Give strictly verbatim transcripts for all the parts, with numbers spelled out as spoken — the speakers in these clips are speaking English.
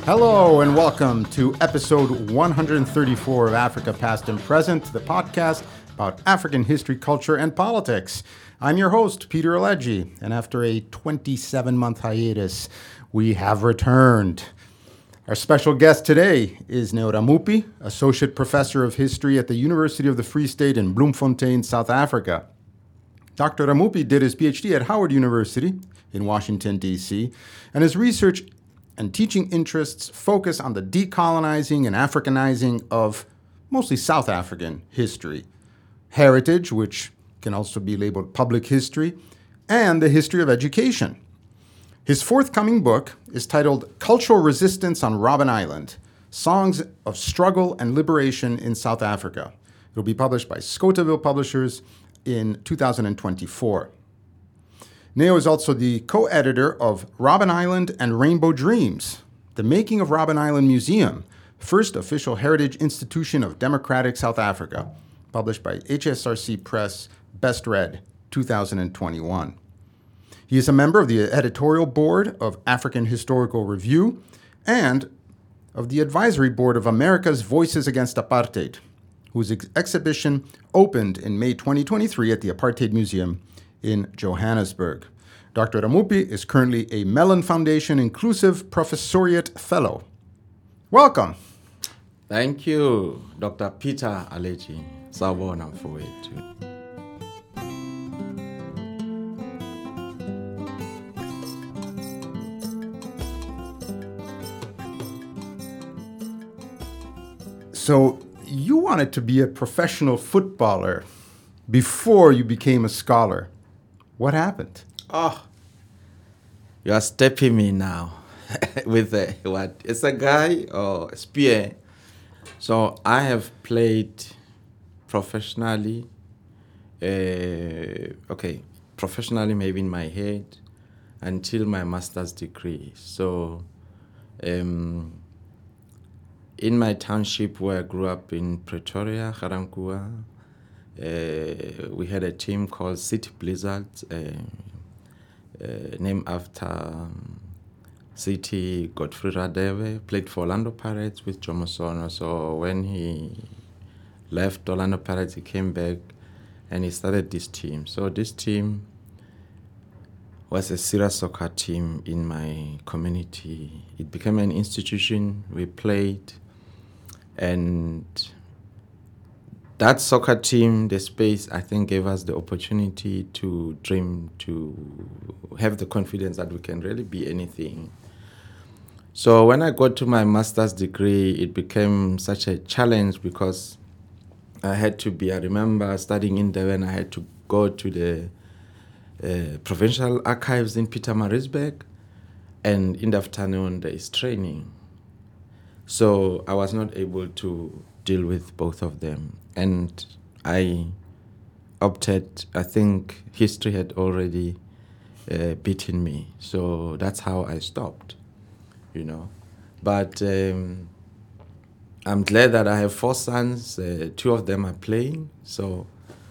Hello and welcome to episode one hundred thirty-four of Africa Past and Present, the podcast about African history, culture, and politics. I'm your host, Peter Alegi, and after a twenty-seven month hiatus, we have returned. Our special guest today is Neo Ramupi, Associate Professor of History at the University of the Free State in Bloemfontein, South Africa. Doctor Ramupi did his PhD at Howard University in Washington, D C, and his research and teaching interests focus on the decolonizing and Africanizing of mostly South African history, heritage, which can also be labeled public history, and the history of education. His forthcoming book is titled Cultural Resistance on Robben Island, Songs of Struggle and Liberation in South Africa. It will be published by Scoteville Publishers in two thousand twenty-four. Neo is also the co-editor of Robben Island and Rainbow Dreams, The Making of Robben Island Museum, first official heritage institution of democratic South Africa, published by H S R C Press, Best Read, two thousand twenty-one. He is a member of the editorial board of African Historical Review and of the advisory board of America's Voices Against Apartheid, whose ex- exhibition opened in May twenty twenty-three at the Apartheid Museum in Johannesburg. Doctor Ramupi is currently a Mellon Foundation Inclusive Professoriate Fellow. Welcome. Thank you, Doctor Peter Alegi. Sawubona mfowethu. So you wanted to be a professional footballer before you became a scholar. What happened? Oh, you are stepping me now with a, what? It's a guy or a spear. So I have played professionally, uh, okay, professionally maybe in my head until my master's degree. So um, in my township where I grew up in Pretoria, Ga-Rankuwa, uh, we had a team called City Blizzards, uh, uh, named after um, City Godfrey Radebe, played for Orlando Pirates with Jomo Sono. So when he left Orlando Pirates, he came back and he started this team. So this team was a serious soccer team in my community. It became an institution. We played, and that soccer team, the space, I think, gave us the opportunity to dream, to have the confidence that we can really be anything. So when I got to my master's degree, it became such a challenge because I had to be, I remember studying in Durban, I had to go to the uh, provincial archives in Pietermaritzburg, and in the afternoon there is training. So I was not able to deal with both of them. And I opted, I think history had already uh, beaten me. So that's how I stopped, you know. But um, I'm glad that I have four sons. Uh, two of them are playing. So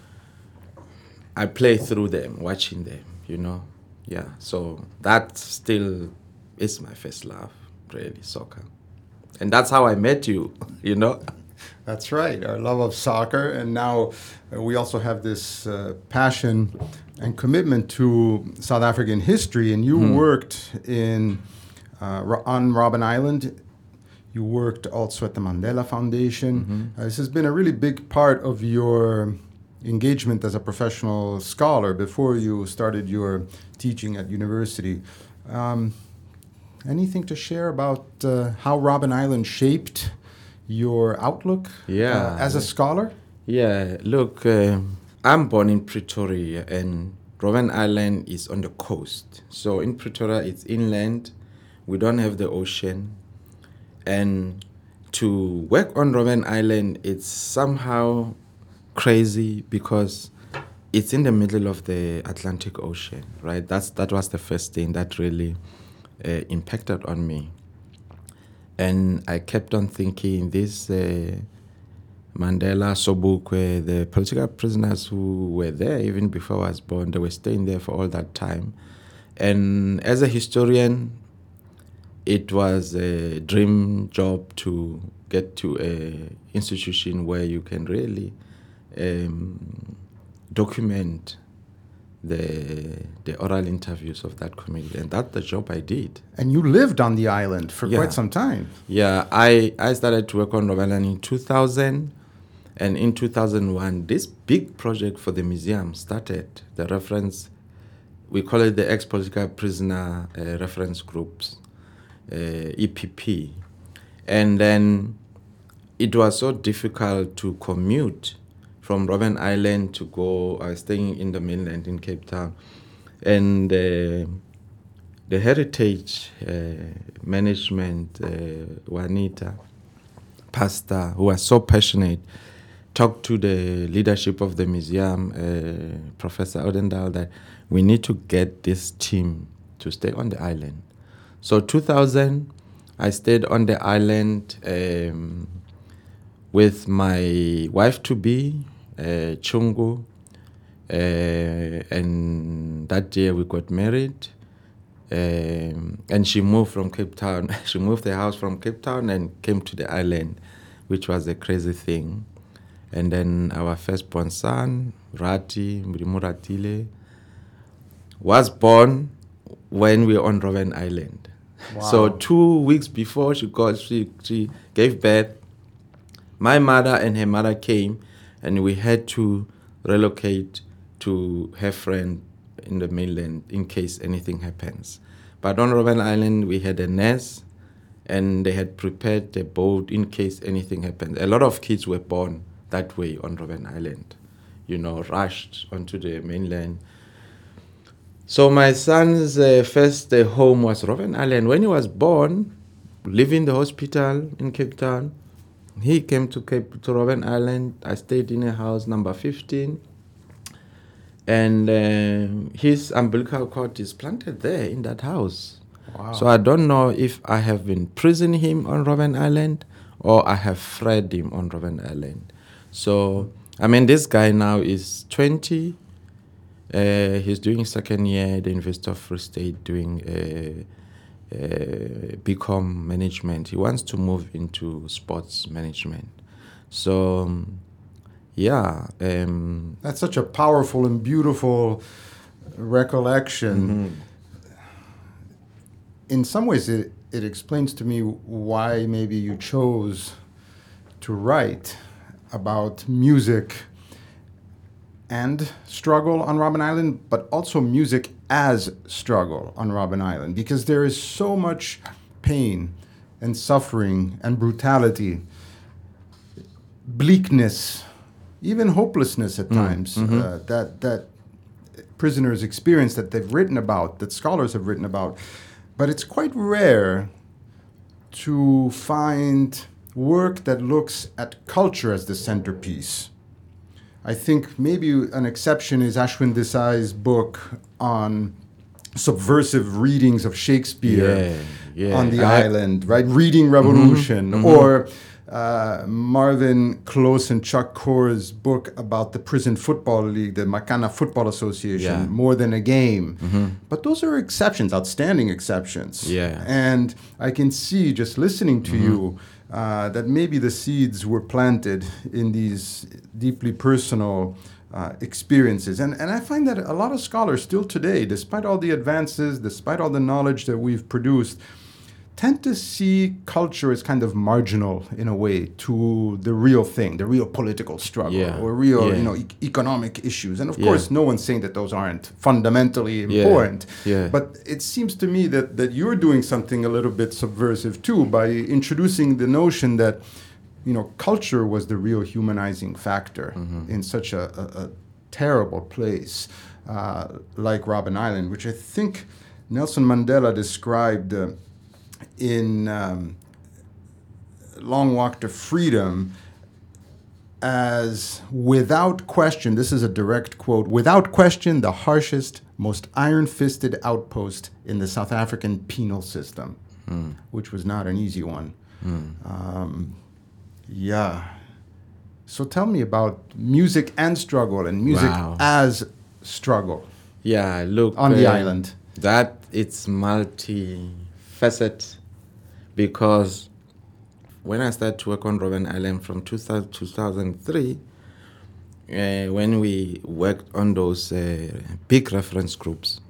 I play through them, watching them, you know. Yeah, so that still is my first love, really, soccer. And that's how I met you, you know. That's right, our love of soccer. And now uh, we also have this uh, passion and commitment to South African history. And you mm. worked in uh, on Robben Island. You worked also at the Mandela Foundation. Mm-hmm. Uh, this has been a really big part of your engagement as a professional scholar before you started your teaching at university. Um, anything to share about uh, how Robben Island shaped your outlook yeah. uh, as a scholar? Yeah, look, uh, I'm born in Pretoria, and Robben Island is on the coast. So in Pretoria, it's inland. We don't have the ocean. And to work on Robben Island, it's somehow crazy because it's in the middle of the Atlantic Ocean, right? That's That was the first thing that really uh, impacted on me. And I kept on thinking, this uh, Mandela, Sobukwe, the political prisoners who were there even before I was born, they were staying there for all that time. And as a historian, it was a dream job to get to a institution where you can really um, document the the oral interviews of that committee, and that's the job I did. And you lived on the island for Yeah. quite some time. Yeah, I, I started to work on Robben Island in two thousand, and in two thousand one, this big project for the museum started. The reference, we call it the ex-political prisoner uh, reference groups, uh, E P P. And then it was so difficult to commute from Robben Island to go, I was staying in the mainland in Cape Town. And uh, the heritage uh, management, uh, Juanita, pastor, who was so passionate, talked to the leadership of the museum, uh, Professor Odendaal, that we need to get this team to stay on the island. So two thousand, I stayed on the island um, with my wife-to-be, uh, Chungu, uh, and that year we got married. Um, and she moved from Cape Town. She moved the house from Cape Town and came to the island, which was a crazy thing. And then our firstborn son, Rati, Mrimu Ratile, was born when we were on Robben Island. Wow. So two weeks before she got, she, she gave birth, my mother and her mother came, and we had to relocate to her friend in the mainland in case anything happens. But on Robben Island, we had a nurse, and they had prepared the boat in case anything happened. A lot of kids were born that way on Robben Island, you know, rushed onto the mainland. So my son's uh, first uh, home was Robben Island. When he was born, leaving the hospital in Cape Town, he came to Cape to Robben Island. I stayed in a house number fifteen. And uh, his umbilical cord is planted there in that house. Wow. So I don't know if I have imprisoned him on Robben Island or I have freed him on Robben Island. So, I mean, this guy now is twenty. Uh, he's doing second year at the University of Free State doing uh, uh, B Com management. He wants to move into sports management. So, um, yeah. Um, That's such a powerful and beautiful recollection. mm-hmm. In some ways, it, it explains to me why maybe you chose to write about music and struggle on Robben Island, but also music as struggle on Robben Island, because there is so much pain and suffering and brutality, bleakness, even hopelessness at times, mm-hmm. uh, that that prisoners experience, that they've written about, that scholars have written about. But it's quite rare to find work that looks at culture as the centerpiece. I think maybe an exception is Ashwin Desai's book on subversive readings of Shakespeare yeah, yeah. on the I, island, right? Reading Revolution, mm-hmm, or uh, Marvin Close and Chuck Corr's book about the prison football league, the Makana Football Association, yeah. More Than a Game. Mm-hmm. But those are exceptions, outstanding exceptions. Yeah. And I can see, just listening to mm-hmm. you, uh, that maybe the seeds were planted in these deeply personal uh, experiences. And, and I find that a lot of scholars still today, despite all the advances, despite all the knowledge that we've produced, tend to see culture as kind of marginal in a way to the real thing, the real political struggle, yeah. or real, yeah. you know, e- economic issues. And of yeah. course, no one's saying that those aren't fundamentally important. Yeah. Yeah. But it seems to me that, that you're doing something a little bit subversive too, by introducing the notion that, you know, culture was the real humanizing factor mm-hmm. in such a, a, a terrible place uh, like Robben Island, which I think Nelson Mandela described uh, in um, Long Walk to Freedom as, without question, this is a direct quote, without question, the harshest, most iron-fisted outpost in the South African penal system, mm. which was not an easy one. Mm. Um, yeah. So tell me about music and struggle, and music wow. as struggle. Yeah, look. On the uh, island. That it's multi-faceted because when I started to work on Robben Island from two thousand three, uh, when we worked on those uh, big reference groups,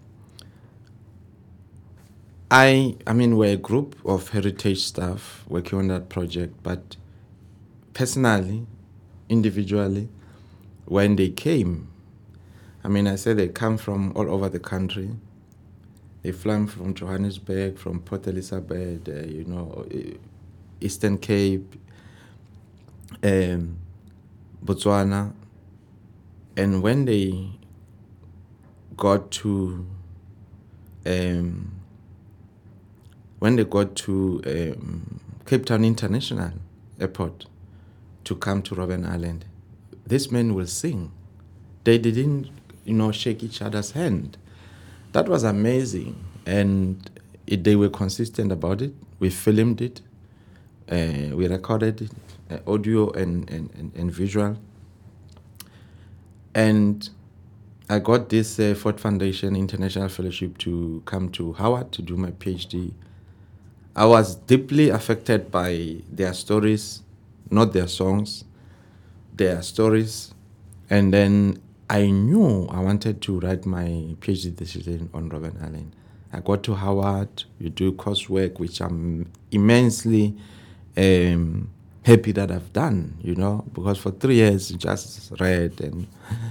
I, I mean, we're a group of heritage staff working on that project, but personally, individually, when they came, I mean, I said they come from all over the country. They fly from Johannesburg, from Port Elizabeth, uh, you know, Eastern Cape, um, Botswana. And when they got to um, when they got to um, Cape Town International Airport to come to Robben Island, these men will sing. They didn't, you know, shake each other's hand. That was amazing, and it, they were consistent about it. We filmed it, uh, we recorded it, uh, audio and, and, and, and visual. And I got this uh, Ford Foundation International Fellowship to come to Howard to do my PhD. I was deeply affected by their stories, not their songs, their stories. And then I knew I wanted to write my PhD decision on Robben Island. I got to Howard, you do coursework, which I'm immensely um, happy that I've done, you know, because for three years just read, and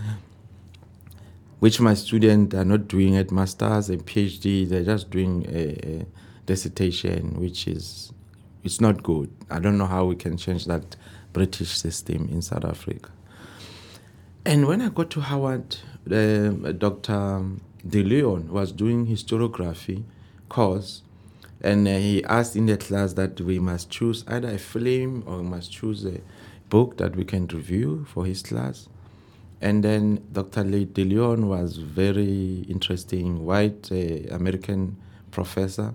which my students are not doing at masters and PhD, they're just doing a, a dissertation, which is, it's not good. I don't know how we can change that British system in South Africa. And when I got to Howard, uh, Doctor De Leon was doing historiography course, and uh, he asked in the class that we must choose either a film or we must choose a book that we can review for his class. And then Doctor De Leon was very interesting, white uh, American professor.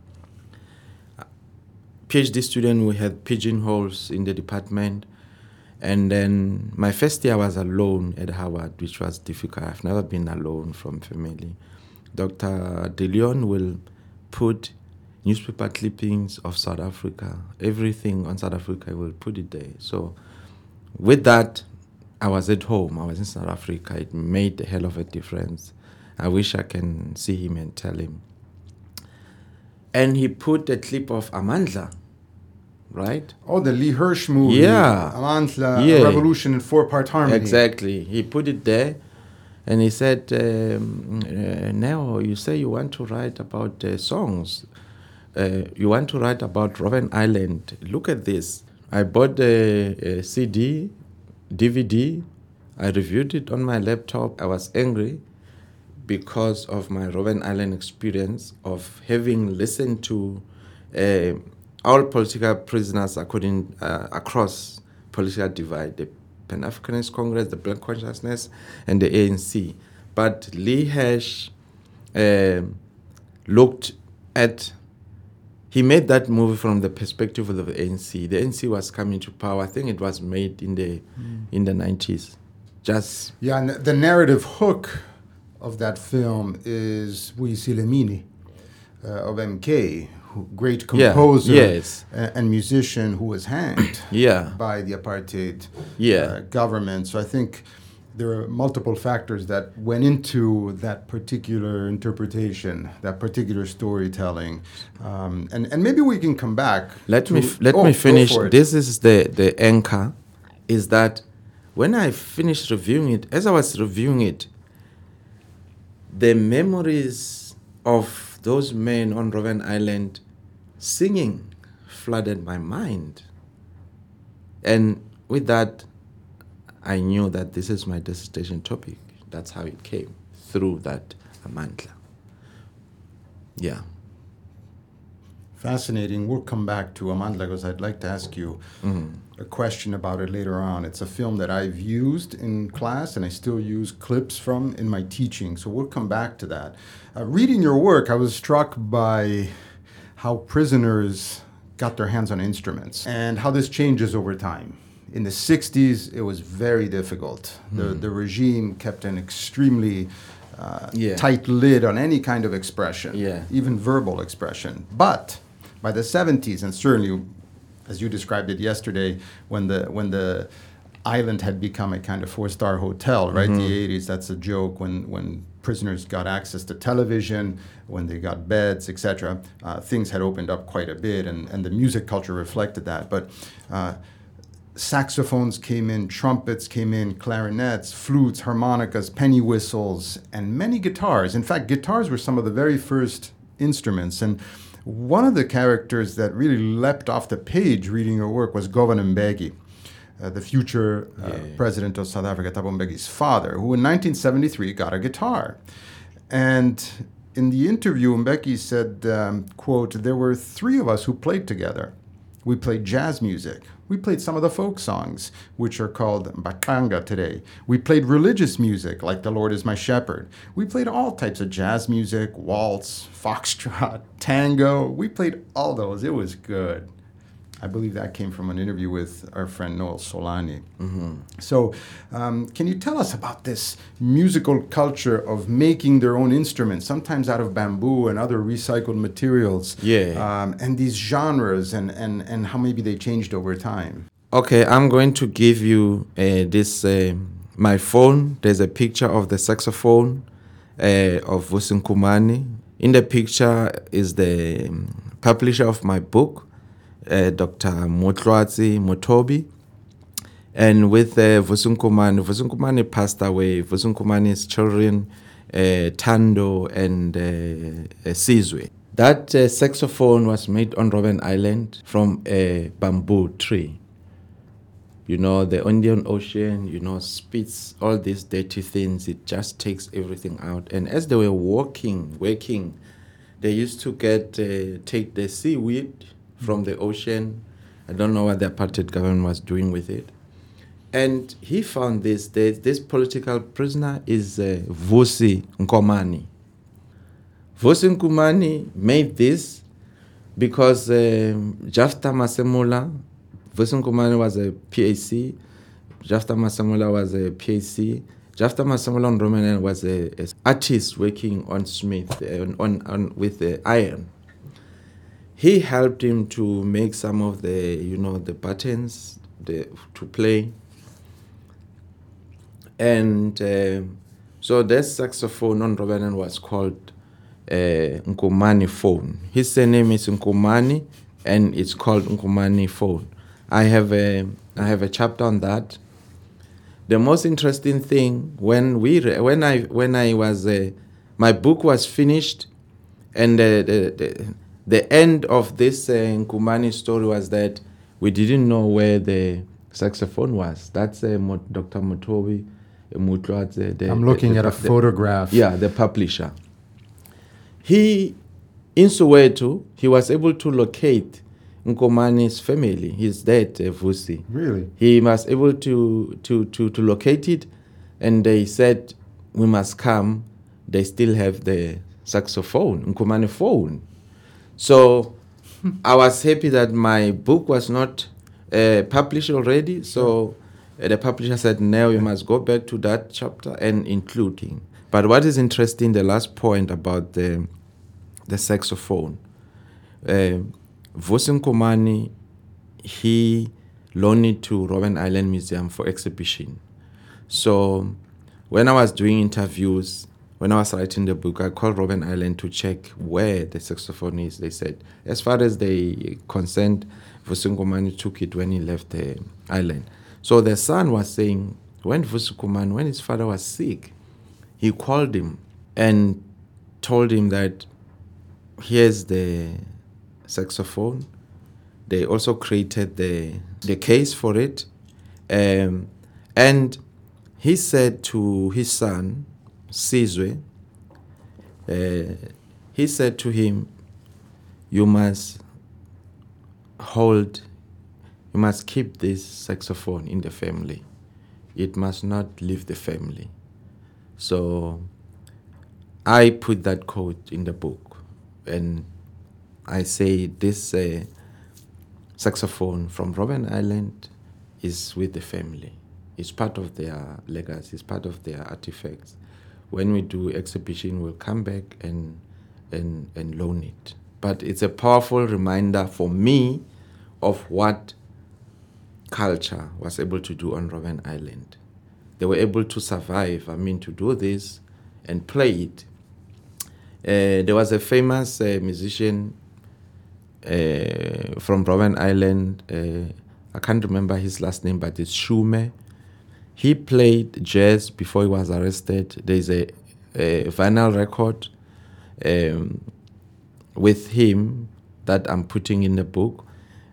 PhD student, we had pigeonholes in the department. And then my first year I was alone at Howard, which was difficult. I've never been alone from family. Doctor De Leon will put newspaper clippings of South Africa. Everything on South Africa, he will put it there. So with that, I was at home. I was in South Africa. It made a hell of a difference. I wish I can see him and tell him. And he put a clip of Amandla, right? Oh, the Lee Hirsch movie. Yeah. Amandla, yeah. A Revolution in Four-Part Harmony. Exactly. He put it there, and he said, um, uh, Neo, you say you want to write about uh, songs. Uh, you want to write about Robben Island. Look at this. I bought a, a C D, D V D. I reviewed it on my laptop. I was angry because of my Robben Island experience of having listened to uh, all political prisoners according uh, across political divide, the Pan-Africanist Congress, the Black Consciousness, and the A N C. But Lee Hirsch uh, looked at, he made that movie from the perspective of the A N C. The A N C was coming to power. I think it was made in the mm. in the nineties. Just yeah, and the narrative hook of that film is Wuyisile Mini uh, of M K, who, great composer yeah, yes. and, and musician who was hanged yeah. by the apartheid yeah. uh, government. So I think there are multiple factors that went into that particular interpretation, that particular storytelling, um, and and maybe we can come back. Let to, me f- let oh, me finish. Go for it. This is the the anchor, is that when I finished reviewing it, as I was reviewing it, the memories of those men on Robben Island singing flooded my mind, and with that, I knew that this is my dissertation topic. That's how it came, through that Amandla. Yeah. Fascinating. We'll come back to Amandla because I'd like to ask you mm-hmm. a question about it later on. It's a film that I've used in class and I still use clips from in my teaching. So we'll come back to that. Uh, reading your work, I was struck by how prisoners got their hands on instruments and how this changes over time. In the sixties, it was very difficult. Mm. The, the regime kept an extremely uh, yeah. tight lid on any kind of expression, yeah. even verbal expression. But by the seventies, and certainly, as you described it yesterday, when the when the island had become a kind of four-star hotel, right? Mm-hmm. The eighties, that's a joke. When when prisoners got access to television, when they got beds, et cetera, uh, things had opened up quite a bit, and, and the music culture reflected that. But uh, saxophones came in, trumpets came in, clarinets, flutes, harmonicas, penny whistles, and many guitars. In fact, guitars were some of the very first instruments. And one of the characters that really leapt off the page reading your work was Govan Mbeki, uh, the future uh, yeah. president of South Africa, Thabo Mbeki's father, who in nineteen seventy-three got a guitar. And in the interview, Mbeki said, um, quote, "There were three of us who played together. We played jazz music. We played some of the folk songs, which are called mbaqanga today. We played religious music, like The Lord is My Shepherd. We played all types of jazz music, waltz, foxtrot, tango. We played all those. It was good." I believe that came from an interview with our friend Noel Solani. Mm-hmm. So um, can you tell us about this musical culture of making their own instruments, sometimes out of bamboo and other recycled materials? Yeah. Um, and these genres and, and, and how maybe they changed over time. Okay, I'm going to give you uh, this, uh, my phone. There's a picture of the saxophone uh, of Vusi Nkumane. In the picture is the um, publisher of my book, Uh, Doctor Motlwazi Motobi, and with uh, Vusi Nkumane. Vusi Nkumane passed away. Vusi Nkumane's children, uh, Tando and uh, uh, Sizwe. That uh, saxophone was made on Robben Island from a bamboo tree. You know, the Indian Ocean, you know, spits all these dirty things. It just takes everything out. And as they were walking, working, they used to get uh, take the seaweed from the ocean. I don't know what the apartheid government was doing with it. And he found this, this, this political prisoner is uh, Vusi Nkumane. Vusi Nkumane made this because um, Jafta Masemola, Vusi Nkumane was a P A C, Jafta Masemola was a P A C, Jafta Masemola on Robben Island was an artist working on Smith, uh, on, on, with the iron. He helped him to make some of the, you know, the buttons the, to play. And uh, so this saxophone on Robben Island was called uh, Nkumane phone. His surname is Nkumane, and it's called Nkumane phone. I have a, I have a chapter on that. The most interesting thing, when we, re- when I, when I was, uh, my book was finished, and uh, the, the The end of this uh, Nkumane story was that we didn't know where the saxophone was. That's uh, Mo- Doctor Motobi uh, Motlwazi. The, I'm looking the, at the, a photograph. The, yeah, the publisher. He, in Soweto, he was able to locate Nkumane's family, his dad, uh, Vusi. Really? He was able to, to, to, to locate it, and they said, we must come. They still have the saxophone, Nkumane phone. So I was happy that my book was not uh, published already. So uh, the publisher said, no, you must go back to that chapter and including. But what is interesting, the last point about the, the saxophone, uh, Vusi Nkumane, he loaned it to Robben Island Museum for exhibition. So when I was doing interviews, when I was writing the book, I called Robben Island to check where the saxophone is. They said, as far as they concerned, Vusi Nkumane took it when he left the island. So the son was saying, when Vusi Nkumane, when his father was sick, he called him and told him that here's the saxophone. They also created the, the case for it. Um, and he said to his son, Sizwe, uh, he said to him, you must hold, you must keep this saxophone in the family. It must not leave the family. So I put that quote in the book, and I say this uh, saxophone from Robben Island is with the family. It's part of their legacy, it's part of their artifacts. When we do exhibition, we'll come back and and and loan it. but it's a powerful reminder for me of what culture was able to do on Robben Island. They were able to survive, I mean, to do this and play it. Uh, there was a famous uh, musician uh, from Robben Island, uh, I can't remember his last name, but it's Shume. He played jazz before he was arrested. There's a, a vinyl record um, with him that I'm putting in the book.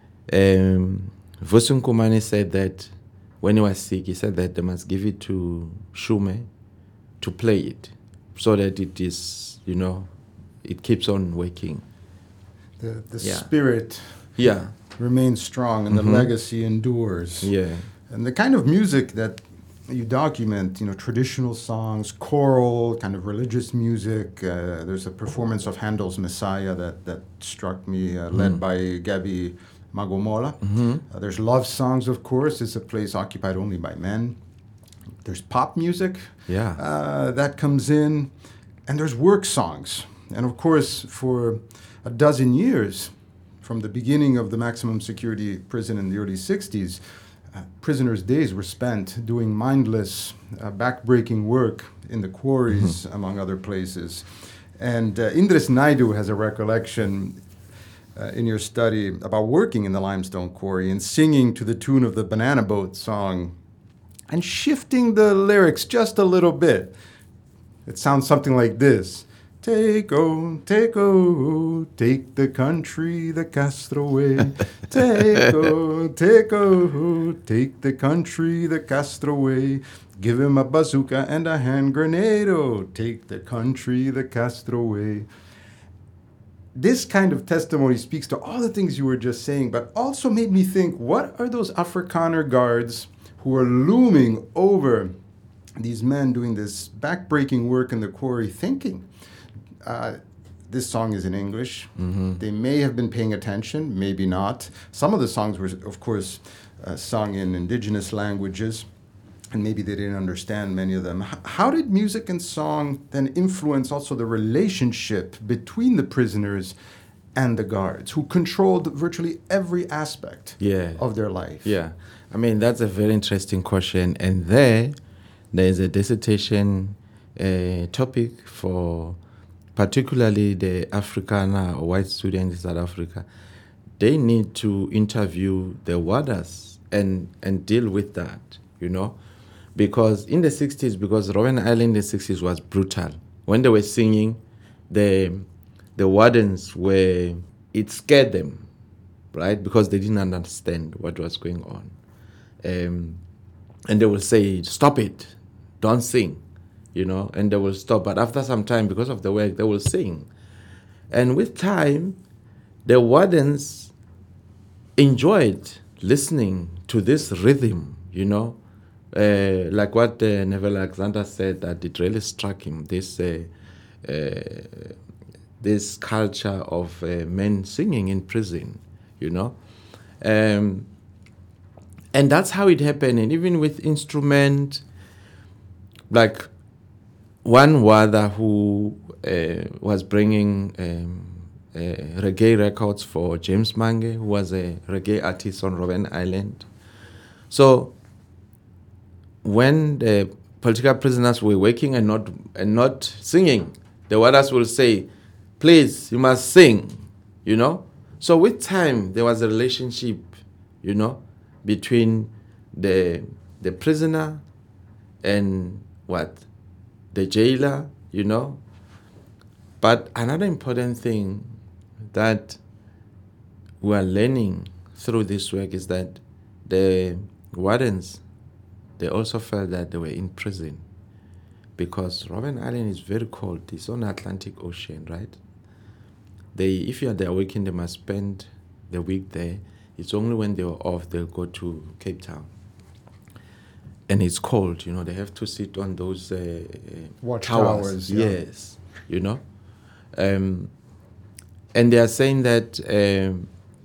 Um, Vusi Nkumane said that when he was sick, he said that they must give it to Shume to play it so that it is, you know, it keeps on working. The, the Yeah. spirit Yeah. remains strong and Mhm. the legacy endures. Yeah. And the kind of music that you document, you know, traditional songs, choral, kind of religious music. Uh, there's a performance of Handel's Messiah that, that struck me, uh, led Mm. by Gabi Magomola. Mm-hmm. Uh, there's love songs, of course. It's a place occupied only by men. There's pop music Yeah. uh, that comes in. And there's work songs. And of course, for a dozen years, from the beginning of the maximum security prison in the early sixties, uh, prisoners' days were spent doing mindless, uh, back-breaking work in the quarries, Mm-hmm. among other places. And uh, Indris Naidu has a recollection uh, in your study about working in the limestone quarry and singing to the tune of the Banana Boat song and shifting the lyrics just a little bit. It sounds something like this. Take, oh, take, oh, take the country, the Castaway. Take, oh, take, oh, take the country, the Castaway. Give him a bazooka and a hand grenade, oh, take the country, the Castaway. This kind of testimony speaks to all the things you were just saying, but also made me think, what are those Afrikaner guards who are looming over these men doing this backbreaking work in the quarry thinking? Uh, this song is in English. Mm-hmm. They may have been paying attention, maybe not. Some of the songs were, of course, uh, sung in indigenous languages, and maybe they didn't understand many of them. H- how did music and song then influence also the relationship between the prisoners and the guards, who controlled virtually every aspect Yeah. of their life? Yeah. I mean, that's a very interesting question. And there, there is a dissertation uh, topic for particularly the Afrikaner or white students in South Africa. They need to interview the warders and, and deal with that, you know. Because in the sixties, because Robben Island in the sixties was brutal. When they were singing, the, the wardens were, it scared them, right? Because they didn't understand what was going on. Um, and they will say, stop it, don't sing, you know, and they will stop. But after some time, because of the work, they will sing. And with time, the wardens enjoyed listening to this rhythm, you know, uh, like what uh, Neville Alexander said, that it really struck him, this uh, uh, this culture of uh, men singing in prison, you know. Um, And that's how it happened. And even with instrument, like one warder who uh, was bringing um, uh, reggae records for James Mange, who was a reggae artist on Robben Island. So when the political prisoners were working and not and not singing, the warders will say, please, you must sing, you know. So with time, there was a relationship, you know, between the the prisoner and what? The jailer, you know. But another important thing that we are learning through this work is that the wardens, they also felt that they were in prison because Robben Island is very cold. It's on the Atlantic Ocean, right? They, if you are there working, they must spend the week there. It's only when they were off, they'll go to Cape Town. And it's cold, you know, they have to sit on those uh, Watch towers. towers, yeah. Yes, you know. Um, and they are saying that um,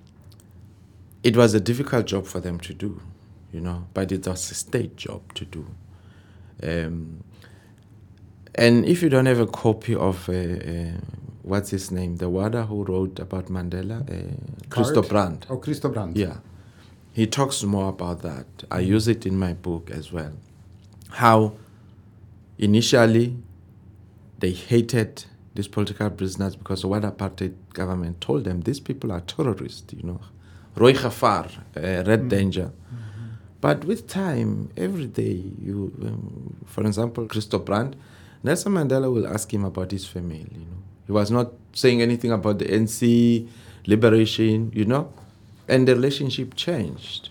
it was a difficult job for them to do, you know, but it was a state job to do. Um, and if you don't have a copy of uh, uh, what's his name? The writer who wrote about Mandela, uh, Christo Brand. Oh, Christo Brand. Yeah. He talks more about that. I use it in my book as well. How initially they hated these political prisoners because of what apartheid government told them. These people are terrorists, you know. Roy Gafar, uh, Red mm-hmm. Danger. Mm-hmm. But with time, every day, you, um, for example, Christo Brand, Nelson Mandela will ask him about his family, you know. He was not saying anything about the N C, liberation, you know. And the relationship changed.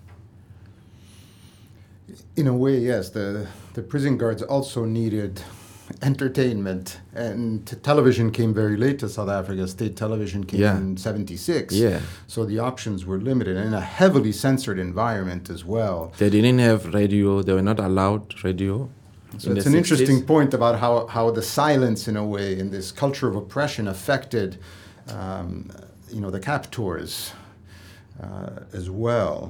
In a way, yes. The the prison guards also needed entertainment, and t- television came very late to South Africa. State television came yeah. in seventy-six. Yeah. So the options were limited, and in a heavily censored environment as well. They didn't have radio. They were not allowed radio. So it's an sixties. Interesting point about how, how the silence, in a way, in this culture of oppression affected, um, you know, the captors. Uh, as well.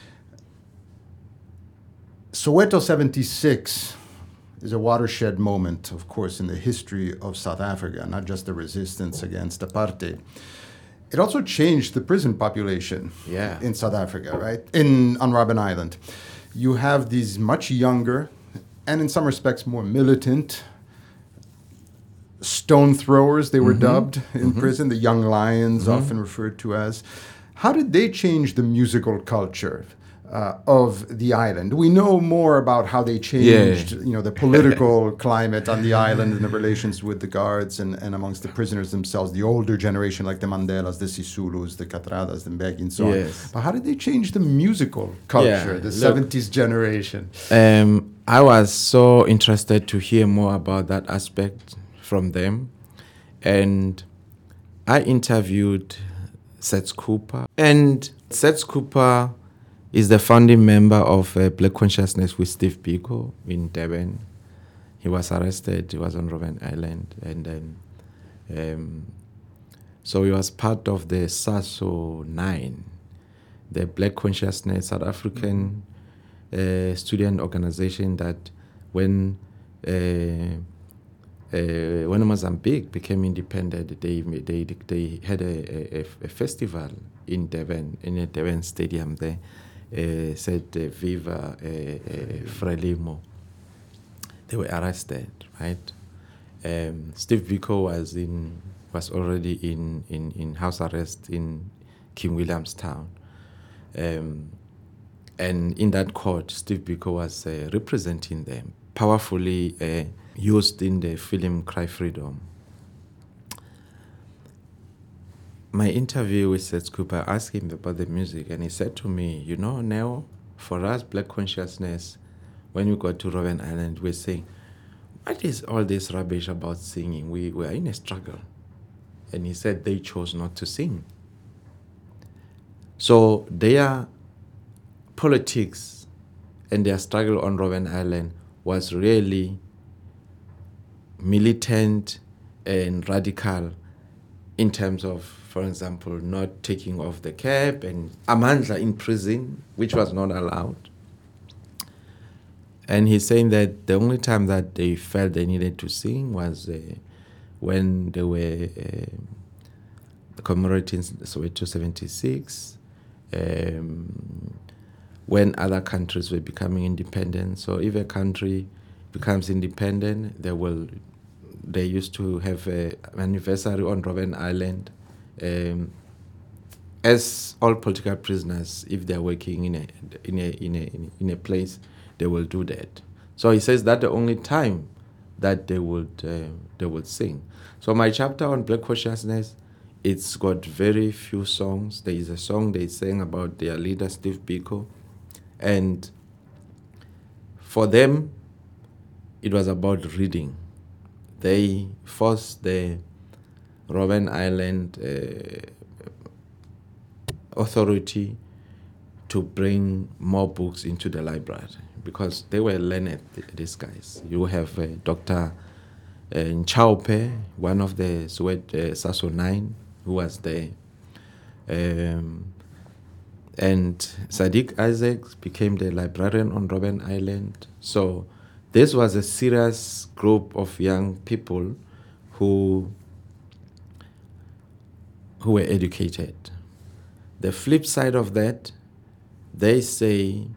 Soweto seventy-six is a watershed moment, of course, in the history of South Africa, not just the resistance against apartheid. It also changed the prison population yeah. in South Africa, right? In on Robben Island. You have these much younger, and in some respects more militant, stone throwers, they were mm-hmm. dubbed in mm-hmm. prison, the young lions, mm-hmm. often referred to as. How did they change the musical culture uh, of the island? We know more about how they changed, yeah. you know, the political climate on the island and the relations with the guards and, and amongst the prisoners themselves, the older generation like the Mandelas, the Sisulus, the Katradas, the Mbeki, and so yes. on. But how did they change the musical culture, yeah. the Look, seventies generation? Um, I was so interested to hear more about that aspect from them. And I interviewed Seth Cooper. And Seth Cooper is the founding member of uh, Black Consciousness with Steve Biko in Durban. He was arrested. He was on Robben Island. And then, um, so he was part of the SASO nine, the Black Consciousness South African uh, student organization that when uh, Uh, when Mozambique became independent, they they they had a, a, a festival in Durban, in a Durban stadium there, uh, said uh, Viva uh, uh, Frelimo. They were arrested, right? Um, Steve Biko was in was already in, in, in house arrest in King Williamstown. Um, and in that court, Steve Biko was uh, representing them, powerfully uh, used in the film Cry Freedom. My interview with Seth Cooper, I asked him about the music, and he said to me, you know, now, for us, Black Consciousness, when we got to Robben Island, we're saying, what is all this rubbish about singing? We were in a struggle. And he said they chose not to sing. So their politics and their struggle on Robben Island was really militant and radical in terms of, for example, not taking off the cap and Amandla in prison, which was not allowed. And he's saying that the only time that they felt they needed to sing was uh, when they were uh, commemorating Soweto seventy-six, um, when other countries were becoming independent. So if a country becomes independent, they will. They used to have a, an anniversary on Robben Island. Um, as all political prisoners, if they are working in a in a in a in a place, they will do that. So he says that the only time that they would uh, they would sing. So my chapter on Black Consciousness, it's got very few songs. There is a song they sang about their leader Steve Biko, and for them, it was about reading. They forced the Robben Island uh, authority to bring more books into the library because they were learned, these guys. You have uh, Doctor Uh, Nchaupe, one of the Soweto uh, SASO nine, who was there. Um, and Sadiq Isaacs became the librarian on Robben Island. So this was a serious group of young people who who were educated. The flip side of that, they say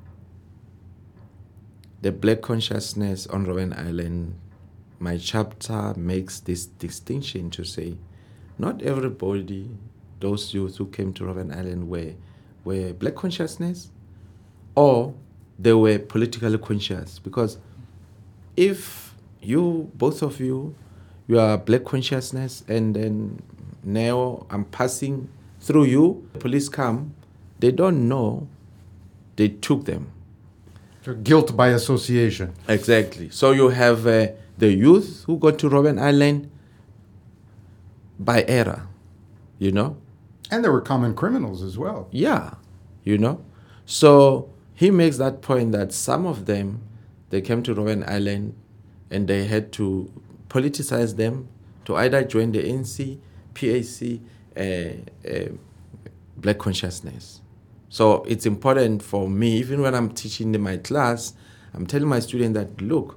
the black consciousness on Robben Island, my chapter makes this distinction to say, not everybody, those youth who came to Robben Island were, were black consciousness, or they were politically conscious. Because if you, both of you, you are black consciousness, and then now I'm passing through you, police come, they don't know they took them. So guilt by association. Exactly. So you have uh, the youth who got to Robben Island by error, you know? And there were common criminals as well. Yeah, you know? So he makes that point that some of them, they came to Robben Island and they had to politicize them to either join the N C, P A C, uh, uh, black consciousness. So it's important for me, even when I'm teaching in my class, I'm telling my students that, look,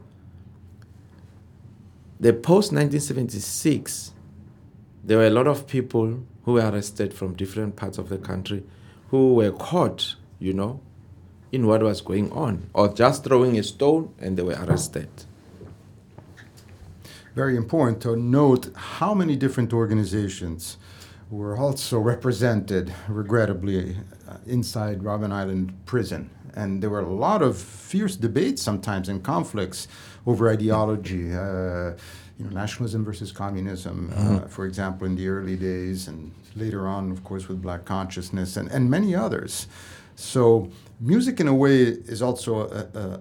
the post nineteen seventy-six, there were a lot of people who were arrested from different parts of the country who were caught, you know, in what was going on, or just throwing a stone and they were arrested. Very important to note how many different organizations were also represented, regrettably, uh, inside Robben Island prison. And there were a lot of fierce debates sometimes and conflicts over ideology, uh, you know, nationalism versus communism, mm-hmm. uh, for example, in the early days, and later on, of course, with black consciousness, and, and many others. So music, in a way, is also a, a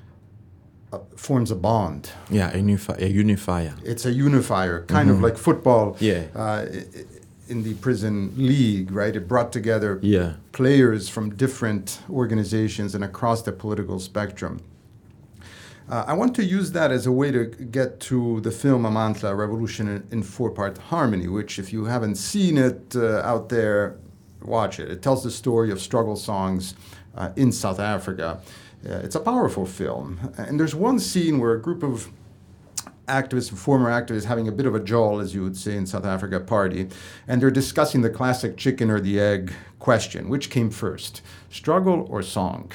Uh, forms a bond. Yeah, a, unifi- a unifier. It's a unifier, kind Mm-hmm. of like football. Yeah. Uh, in the prison league, right? It brought together yeah. players from different organizations and across the political spectrum. Uh, I want to use that as a way to get to the film Amantla, Revolution in, in Four-Part Harmony, which, if you haven't seen it uh, out there, watch it. It tells the story of struggle songs uh, in South Africa. Uh, it's a powerful film. And there's one scene where a group of activists, former activists, having a bit of a jowl, as you would say in South Africa, party, and they're discussing the classic chicken or the egg question. Which came first, struggle or song?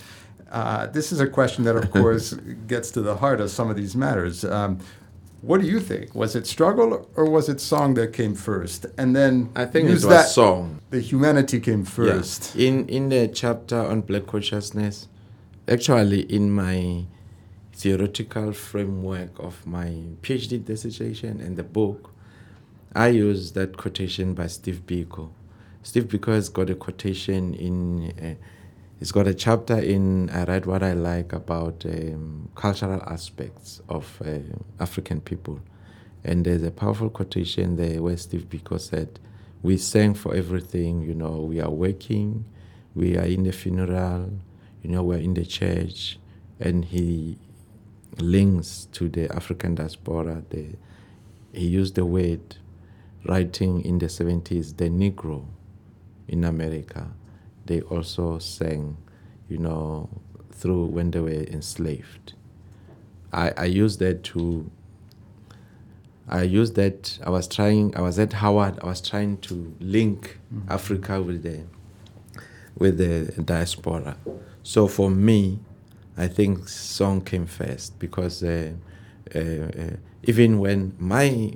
Uh, this is a question that, of course, gets to the heart of some of these matters. Um, what do you think? Was it struggle or was it song that came first? And then I think use it was that, song. The humanity came first. Yeah. In in the chapter on black consciousness, actually in my theoretical framework of my PhD dissertation and the book, I use that quotation by Steve Biko. Steve Biko has got a quotation in, uh, he's got a chapter in I Write What I Like about um, cultural aspects of uh, African people. And there's a powerful quotation there where Steve Biko said, we sang for everything, you know, we are working, we are in the funeral, you know, we're in the church. And he links to the African diaspora. The, he used the word, writing in the seventies, the Negro in America. They also sang, you know, through when they were enslaved. I, I used that to, I used that, I was trying, I was at Howard, I was trying to link mm-hmm. Africa with the, with the diaspora. So for me, I think song came first because uh, uh, uh, even when my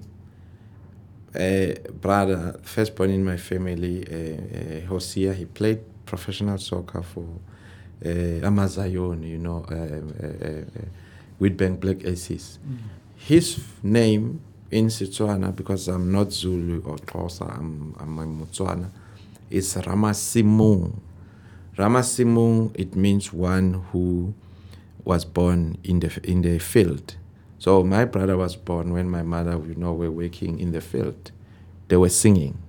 uh, brother, first born in my family, uh, uh, Hosea, he played professional soccer for uh, Amazion, you know, uh, uh, uh, Witbank Black Aces. Mm. His name in Setswana, because I'm not Zulu or Xhosa, I'm, I'm a Motswana, is Ramasimung. Ramasimung, it means one who was born in the in the field. So my brother was born when my mother, you know, were working in the field. They were singing.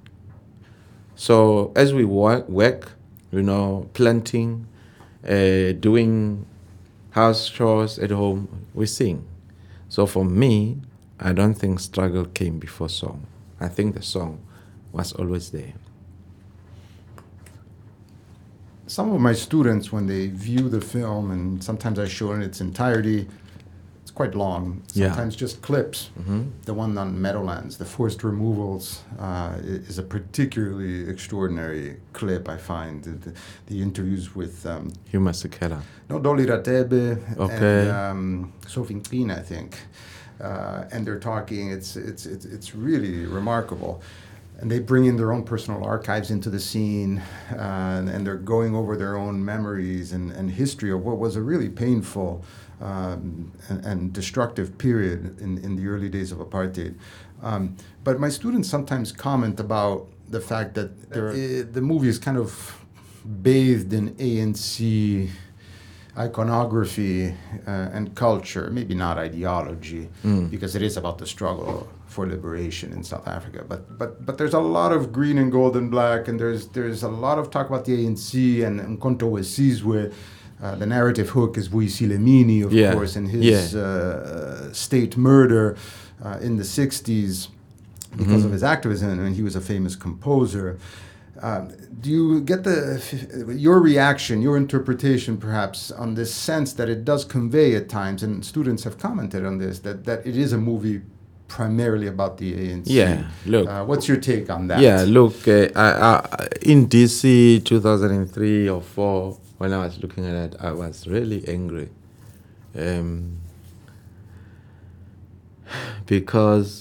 So as we work, work you know, planting, uh, doing house chores at home, we sing. So for me, I don't think struggle came before song. I think the song was always there. Some of my students, when they view the film, and sometimes I show it in its entirety, it's quite long, Yeah. sometimes just clips. Mm-hmm. The one on Meadowlands, the forced removals, uh, i- is a particularly extraordinary clip, I find. The, the, the interviews with um, Hugh Masekela. no, Dolly Ratebe Okay. and um, Sophie Pien, I think. Uh, and they're talking, it's, it's, it's, it's really remarkable. And they bring in their own personal archives into the scene, uh, and, and they're going over their own memories and, and history of what was a really painful um, and, and destructive period in, in the early days of apartheid. Um, but my students sometimes comment about the fact that there, uh, the movie is kind of bathed in A N C iconography uh, and culture, maybe not ideology, Mm. because it is about the struggle for liberation in South Africa. But but but there's a lot of green and gold and black, and there's there's a lot of talk about the A N C and Mkhonto weSizwe. Uh, the narrative hook is Vuyisile Mini, of Yeah. course, and his Yeah. uh, state murder uh, in the sixties because Mhm. of his activism, and he was a famous composer. Um, do you get the your reaction, your interpretation, perhaps, on this sense that it does convey at times, and students have commented on this, that, that it is a movie primarily about the A N C? Yeah, look. Uh, what's your take on that? Yeah, look, uh, I, I, in D C two thousand three or four, when I was looking at it, I was really angry. Um, because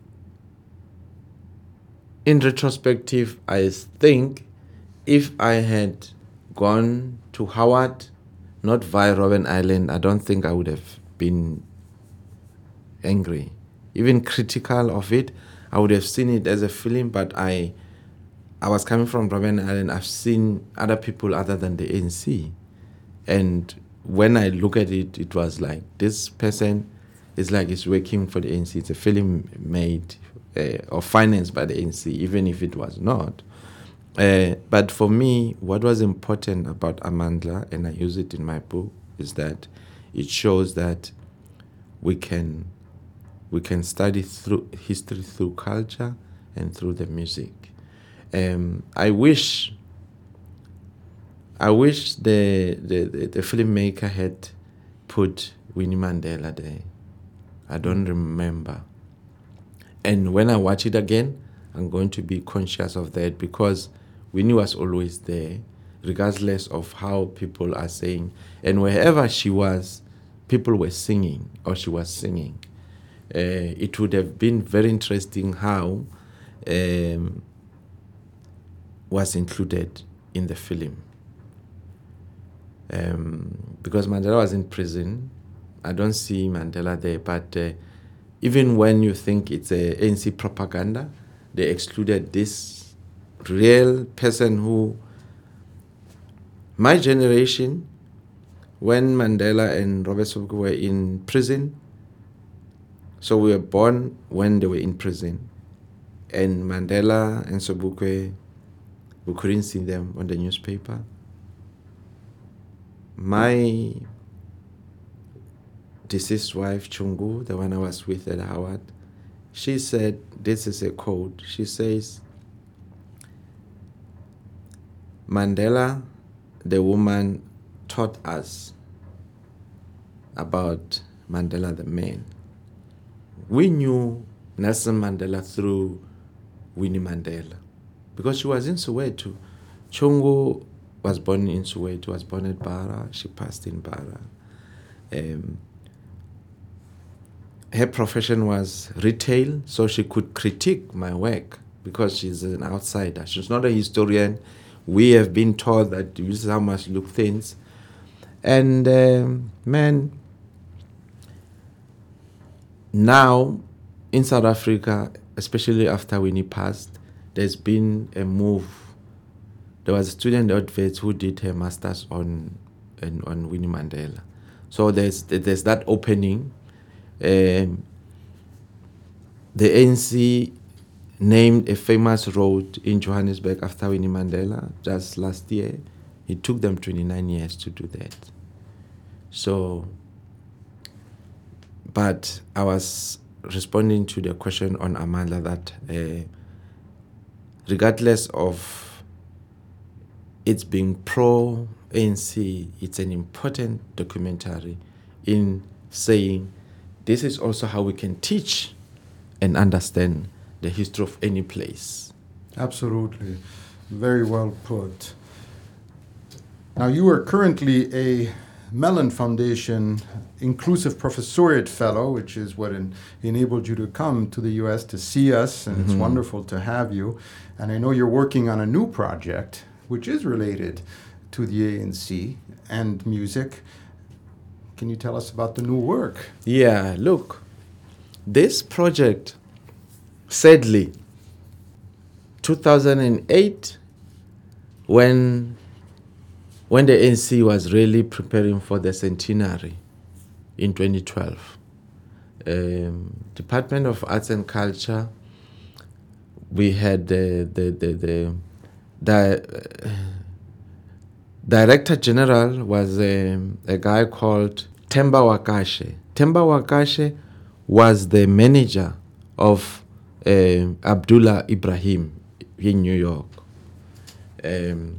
in retrospective, I think if I had gone to Howard, not via Robben Island, I don't think I would have been angry, even critical of it. I would have seen it as a film, but I I was coming from Robben Island. I've seen other people other than the A N C. And when I look at it, it was like, this person is like he's working for the A N C. It's a film made uh, or financed by the A N C, even if it was not. Uh, but for me, what was important about Amandla, and I use it in my book, is that it shows that we can we can study through history through culture and through the music. Um, I wish I wish the, the, the, the filmmaker had put Winnie Mandela there. I don't remember. And when I watch it again, I'm going to be conscious of that, because Winnie was always there, regardless of how people are saying. And wherever she was, people were singing, or she was singing. Uh, it would have been very interesting how um, was included in the film. Um, because Mandela was in prison, I don't see Mandela there, but uh, even when you think it's a A N C propaganda, they excluded this real person who, my generation, when Mandela and Robert Sobukwe were in prison, so we were born when they were in prison, and Mandela and Sobukwe, we couldn't see them on the newspaper. My deceased wife, Chungu, the one I was with at Howard, she said, this is a quote, she says, Mandela, the woman, taught us about Mandela the man. We knew Nelson Mandela through Winnie Mandela, because she was in Soweto. Chungu was born in Soweto, was born at Bara, she passed in Bara. Um, her profession was retail, so she could critique my work because she's an outsider. She's not a historian. We have been taught that this is how much look things. And um, man, now in South Africa, especially after Winnie passed, there's been a move. There was a student at Wits who did her master's on, on, on Winnie Mandela. So there's there's that opening. Um, the A N C named a famous road in Johannesburg after Winnie Mandela just last year. It took them twenty-nine years to do that. So, but I was responding to the question on Amandla that uh, regardless of it's being pro-A N C, it's an important documentary in saying this is also how we can teach and understand the history of any place. Absolutely. Very well put. Now, you are currently a Mellon Foundation Inclusive Professoriate Fellow, which is what en- enabled you to come to the U S to see us, and mm-hmm. it's wonderful to have you. And I know you're working on a new project, which is related to the A N C and music. Can you tell us about the new work? Yeah, look, this project, sadly, two thousand eight, when when the A N C was really preparing for the centenary in twenty twelve, um, Department of Arts and Culture, we had the the the, the, the uh, Director General was a, a guy called Themba Wakashe. Themba Wakashe was the manager of uh, Abdullah Ibrahim in New York. Um,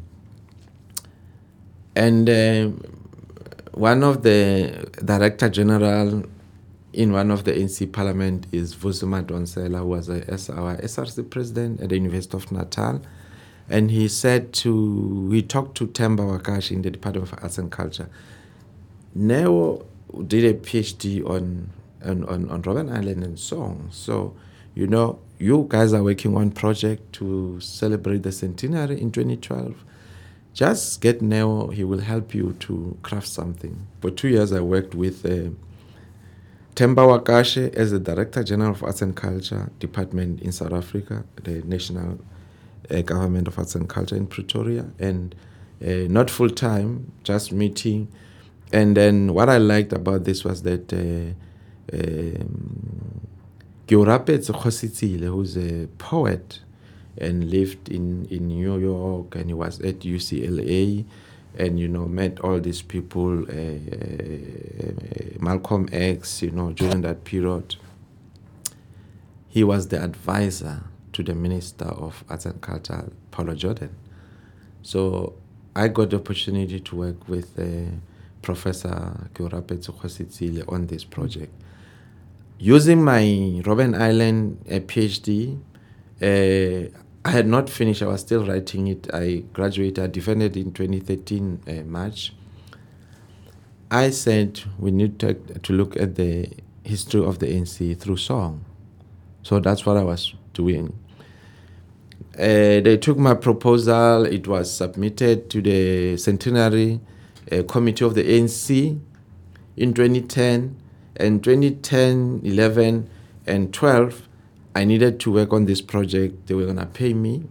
and uh, one of the Director General in one of the A N C Parliament is Vusuma Donsela, who was a, our S R C president at the University of Natal. And he said to, we talked to Themba Wakashe in the Department of Arts and Culture. Neo did a PhD on, on, on, on Robben Island and song. So, you know, you guys are working on project to celebrate the centenary in twenty twelve. Just get Neo, he will help you to craft something. For two years I worked with uh, Themba Wakashe as the Director General of Arts and Culture Department in South Africa, the National uh, Government of Arts and Culture in Pretoria, and uh, not full time, just meeting. And then what I liked about this was that uh, um, Gyurapetse Khositsile, who's a poet and lived in, in New York, and he was at U C L A, and, you know, met all these people, uh, uh, Malcolm X, you know, during that period. He was the advisor to the Minister of Arts and Culture, Paulo Jordan. So I got the opportunity to work with uh, Professor Gyurapetse Khositsile on this project. Using my Robben Island uh, PhD, uh, I had not finished, I was still writing it. I graduated, I defended in twenty thirteen, uh, March. I said we need to, to look at the history of the A N C through song. So that's what I was doing. Uh, they took my proposal, it was submitted to the Centenary uh, Committee of the A N C in twenty ten, and twenty ten, eleven, and twelve, I needed to work on this project. They were going to pay me.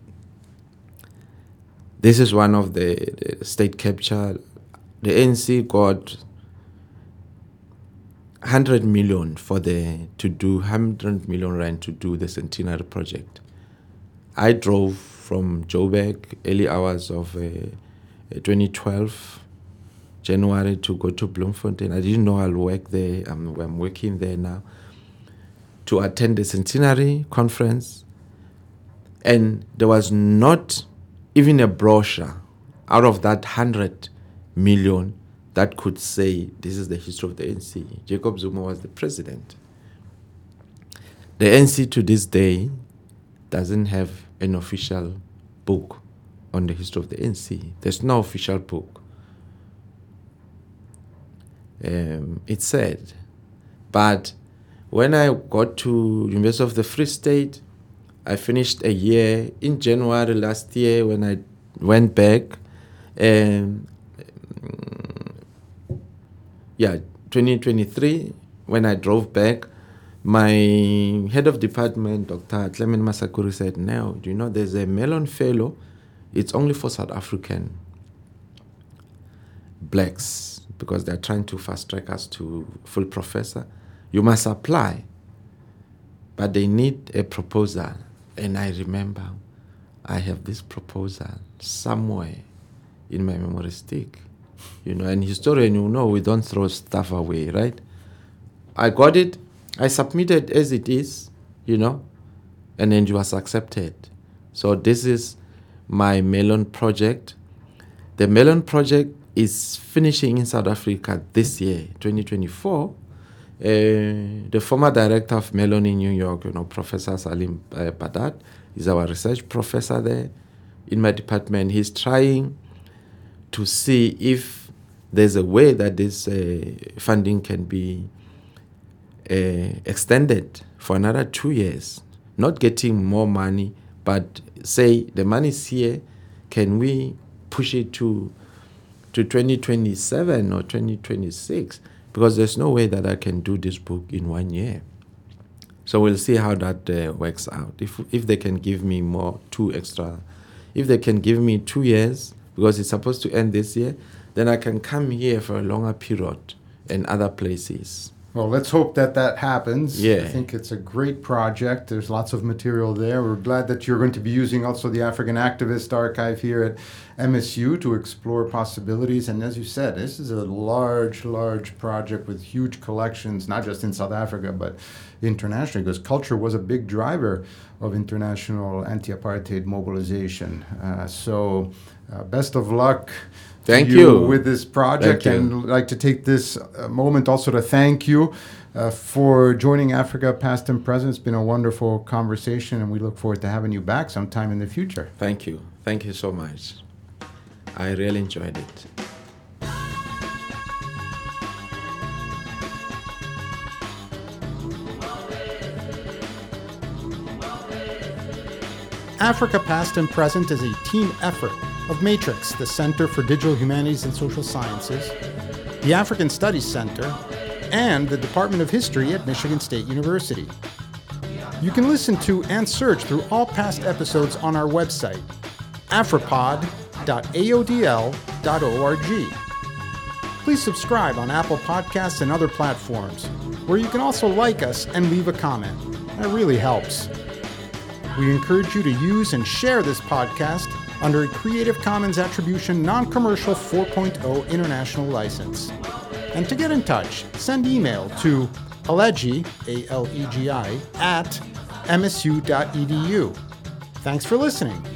This is one of the, the state capture. The A N C got one hundred million for the to do one hundred million rand to do the centenary project. I drove from Joburg early hours of uh, twenty twelve, January, to go to Bloemfontein. I didn't know I'll work there. I'm, I'm working there now, to attend the centenary conference. And there was not even a brochure out of that one hundred million that could say this is the history of the A N C. Jacob Zuma was the president. The A N C to this day doesn't have an official book on the history of the A N C. There's no official book. Um, it's sad. But when I got to University of the Free State, I finished a year in January last year when I went back. Um, yeah, twenty twenty-three, when I drove back, my head of department, Doctor Clement Masakuri, said, "No, do you know there's a Mellon Fellow? It's only for South African blacks, because they're trying to fast track us to full professor. You must apply, but they need a proposal." And I remember I have this proposal somewhere in my memory stick. You know, and historian, you know, we don't throw stuff away, right? I got it, I submitted as it is, you know, and then it was accepted. So this is my Mellon project. The Mellon project is finishing in South Africa this year, twenty twenty-four, Uh, the former director of Mellon in New York, you know, Professor Salim uh, Badat, is our research professor there in my department. He's trying to see if there's a way that this uh, funding can be uh, extended for another two years. Not getting more money, but say the money's here, can we push it to to twenty twenty-seven or twenty twenty-six? Because there's no way that I can do this book in one year. So we'll see how that uh, works out. If if they can give me more, two extra, if they can give me two years, because it's supposed to end this year, then I can come here for a longer period in other places. Well, let's hope that that happens. Yeah. I think it's a great project. There's lots of material there. We're glad that you're going to be using also the African Activist Archive here at M S U to explore possibilities. And as you said, this is a large, large project with huge collections, not just in South Africa, but internationally, because culture was a big driver of international anti-apartheid mobilization. Uh, so uh, best of luck. Thank you, you with this project, and I'd like to take this uh, moment also to thank you uh, for joining Africa Past and Present. It's been a wonderful conversation, and we look forward to having you back sometime in the future. Thank you. Thank you so much. I really enjoyed it. Africa Past and Present is a team effort of Matrix, the Center for Digital Humanities and Social Sciences, the African Studies Center, and the Department of History at Michigan State University. You can listen to and search through all past episodes on our website, afropod dot a o d l dot org. Please subscribe on Apple Podcasts and other platforms, where you can also like us and leave a comment. That really helps. We encourage you to use and share this podcast under a Creative Commons Attribution Non-Commercial four point oh International License. And to get in touch, send email to alegi, A L E G I, at m s u dot e d u. Thanks for listening.